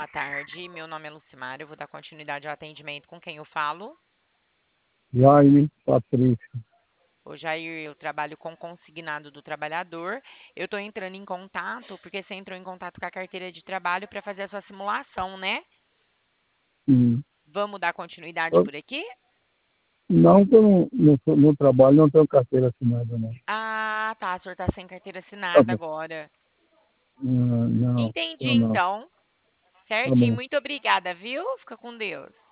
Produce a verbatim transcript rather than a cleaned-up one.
boa tarde. Meu nome é Lucimar. Eu vou dar continuidade ao atendimento com quem eu falo. Jaime Patrício. Ô, Jair, eu trabalho com consignado do trabalhador. Eu estou entrando em contato porque você entrou em contato com a carteira de trabalho para fazer a sua simulação, né? Hum. Vamos dar continuidade Eu- por aqui? Não que eu não, não sou- no trabalho não tenho carteira assinada, não. Ah, tá. O senhor está sem carteira Tá assinada bom. agora. Ah, não, Entendi, eu não. então. Tá Certinho. bom. Muito obrigada, viu? Fica com Deus.